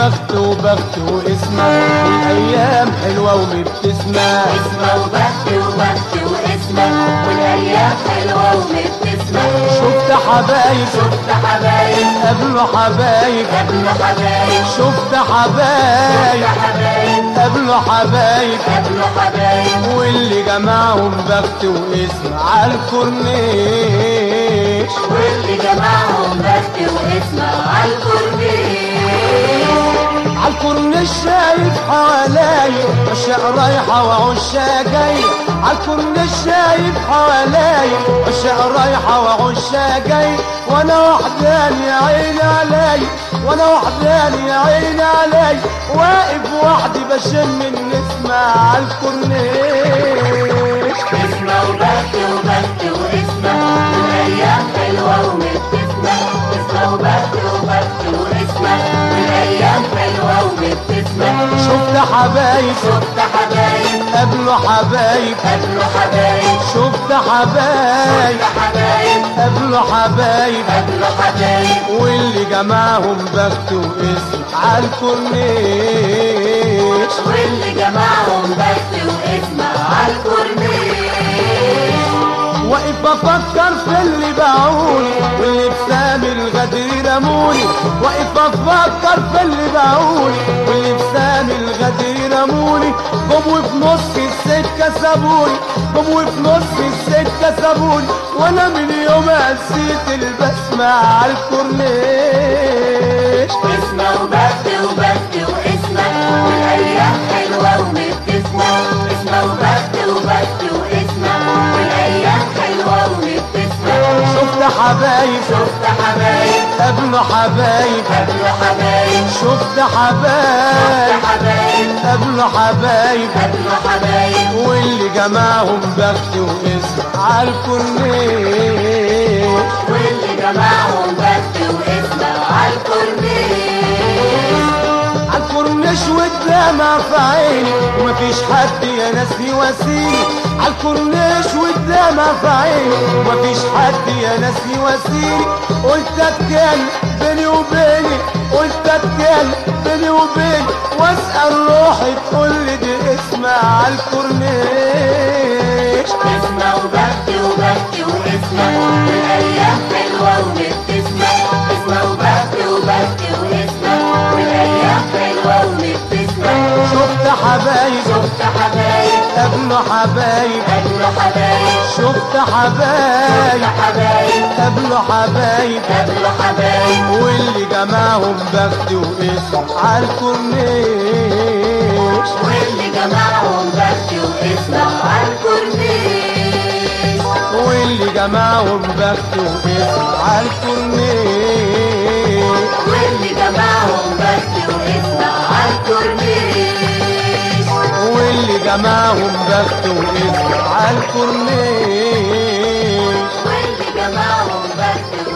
بخت وبخت واسمه، والايام حلوه ومبتسمه. اسمه وبخت وبخت واسمه، والايام حلوه ومبتسمه. شفت حبايب شفت حبايب قبلوا حبايب قبلوا حبايب. شفت حبايب شفت حبايب قبلوا حبايب قبلوا حبايب. واللي جمعهم بخت واسم عالكورنيش. واللي جمعهم بخت واسمه عالكورنيش. عالكورنيش شايف حواليا عشاق رايحة وعشاق جاية. عالكورنيش شايف حواليا عشاق رايحة وعشاق جاية. وانا وحداني يا عيني عليا، وانا وحداني يا عيني عليا، واقف وحدي بشم النسمة عالكورنيش. اسمه وبخت وبخت واسمه، والايام حلوه ومبتسمه. اسمه وبخت وبخت واسمه، والايام حلوه ومبتسمه. شفت حبايب شفت حبايب قبلوا حبايب قبلوا حبايب. شفت حبايب شفت حبايب قبلوا حبايب قبلوا حبايب. واللي جمعهم بخت واسم عالكورنيش. واللي جمعهم بخت واسمه عالكورنيش. واقف بفكر في اللي باعوني واللي بسام الغدر رموني. واقف افكر في اللي باعوني واللي بسام الغدر رموني. جم وفي نص السكه سابوني، جم وفي نص السكه سابوني، وانا من يوم نسيت البسمه عالكورنيش. اسمه وبخت وبخت واسمه، والايام حلوه ومبتسمه. اسمه وبخت وبخت واسمه، والايام حلوه ومبتسمه. شفت حبايب شفت حبايب قبلوا حبايب قبلوا حبايب. شفت شفت حبايب حبايب قبلوا حبايب قبلوا حبايب. واللي جمعهم بخت واسم عالكورنيش. واللي جمعهم بخت واسمه عالكورنيش. عالكورنيش والدمع في عيني ومفيش حد يا ناس يواسيني. عالكورنيش والدمع في عيني ومفيش حد يا ناس يواسيني. قلت اتكلم بيني وبيني، قلت اتكلم بيني وبيني، واسأل روحي تقول لي دي اسمها عالكورنيش. اسمه وبخت وبخت واسمه، والايام حلوه ومبتسمه. اسمه وبخت وبخت واسمه، والايام حلوه ومبتسمه. شفت حبايب شفت حبايب قبلوا حبايب قبلوا حبايب. شفت حبايب شفت حبايب قبلوا حبايب قبلوا حبايب. واللي جمعهم بخت واسم عالكورنيش. واللي جمعهم بخت واسمه عالكورنيش. واللي جمعهم بخت واسم عالكورنيش. واللي جمعهم بخت واسمه عالكورنيش. واللي جمعهم بخت واسم عالكورنيش. واللي جمعهم بخت